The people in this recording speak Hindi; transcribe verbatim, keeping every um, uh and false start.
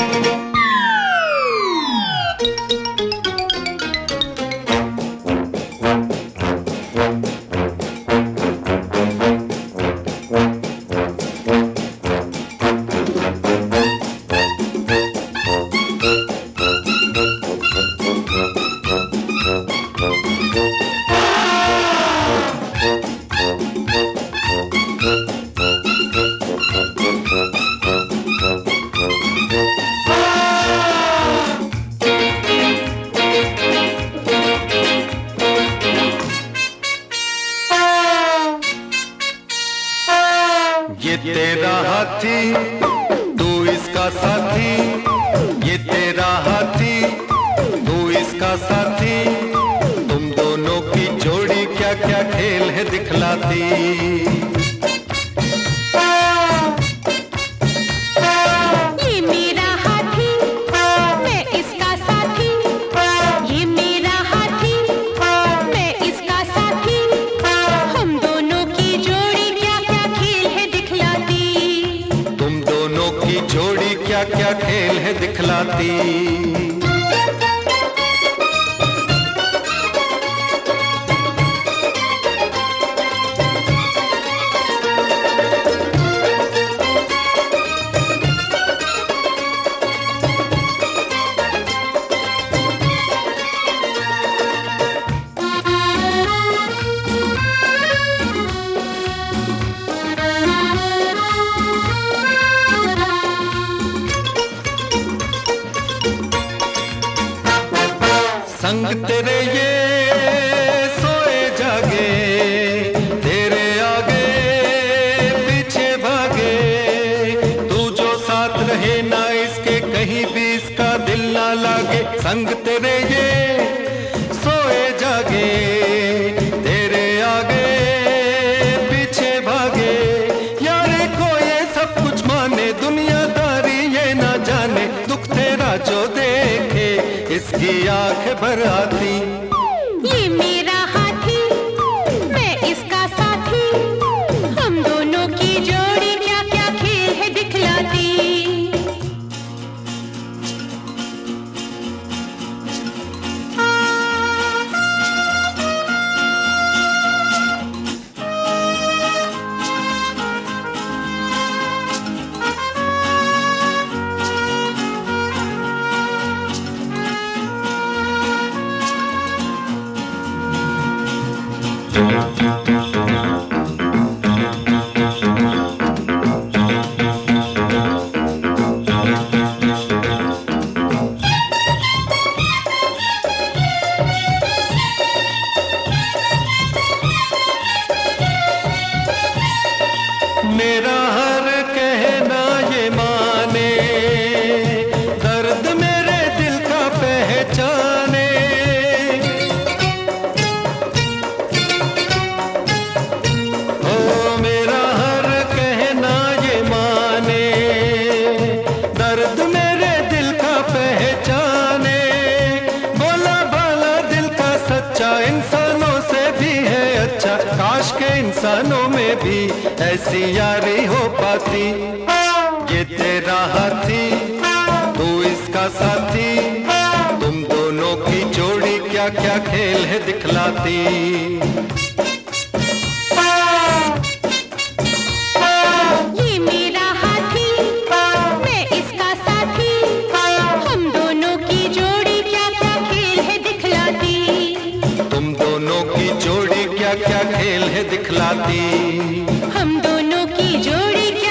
ये तेरा हाथी तू इसका साथी, ये तेरा हाथी तू इसका साथी, तुम दोनों की जोड़ी क्या क्या खेल है दिखलाती। ये मेरा हाथी मैं इसका साथी, ये मेरा हाथी मैं इसका साथी, हम दोनों की जोड़ी क्या क्या खेल है दिखलाती। तुम दोनों की जोड़ी क्या क्या खेल है दिखलाती। संग तेरे ये सोए जागे, तेरे आगे पीछे भागे, तू जो साथ रहे ना इसके कहीं भी इसका दिल ना लागे। संग तेरे ये सोए जागे, तेरे आगे पीछे भागे, यारे को ये सब कुछ माने, दुनियादारी ये ना जाने, दुख तेरा जो देखे इसकी आंख भर आती। ये मेरा हाथी मैं इसका साथी, हम दोनों की जोड़ी क्या क्या खेल है दिखलाती। मेरा हर कहना ये माने, दर्द मेरे दिल का पहचाने, ओ मेरा हर कहना ये माने, दर्द मेरे दिल का पहचाने, बोला भाला दिल का सच्चा इंसानों से भी है अच्छा, काश के इंसानों में भी ऐसी यारी हो पाती। ये तेरा हाथी तू इसका साथी, तुम दोनों की जोड़ी क्या क्या खेल है दिखलाती। ये मेरा हाथी मैं इसका साथी, हम दोनों की जोड़ी क्या क्या खेल है दिखलाती। तुम दोनों की जोड़ी क्या क्या खेल है दिखलाती। हम दोनों की जोड़ी क्या